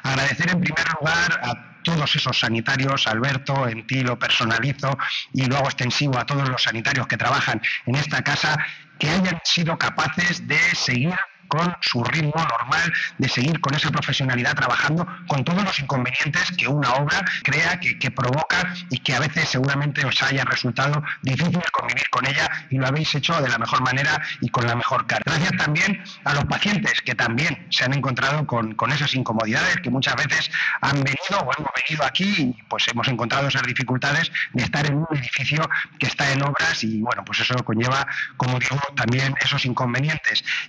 Agradecer en primer lugar a todos esos sanitarios, Alberto, en ti lo personalizo y lo hago extensivo a todos los sanitarios que trabajan en esta casa, que hayan sido capaces de seguir con su ritmo normal, de seguir con esa profesionalidad trabajando con todos los inconvenientes que una obra crea, que provoca y que a veces seguramente os haya resultado difícil convivir con ella y lo habéis hecho de la mejor manera y con la mejor cara. Gracias también a los pacientes que también se han encontrado con esas incomodidades que muchas veces han venido o hemos venido aquí y pues hemos encontrado esas dificultades de estar en un edificio que está en obras y bueno, pues eso conlleva, como digo, también esos inconvenientes.